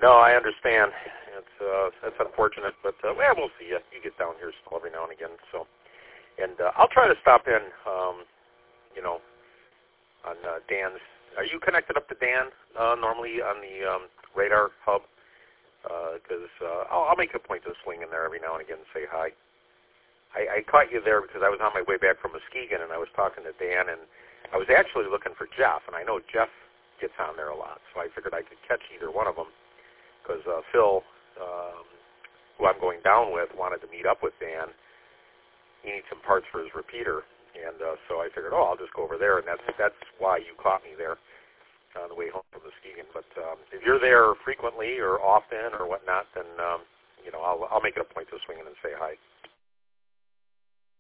No, I understand. That's unfortunate, but well, we'll see you. You get down here still every now and again. So, and I'll try to stop in. On Dan's. Are you connected up to Dan normally on the radar hub? Because I'll make a point to swing in there every now and again and say hi. I caught you there because I was on my way back from Muskegon and I was talking to Dan, and I was actually looking for Jeff, and I know Jeff gets on there a lot, so I figured I could catch either one of them because Phil, who I'm going down with, wanted to meet up with Dan. He needs some parts for his repeater. And so I figured, I'll just go over there, and that's why you caught me there on the way home from Muskegon. But if you're there frequently or often or whatnot, then I'll make it a point to swing in and say hi.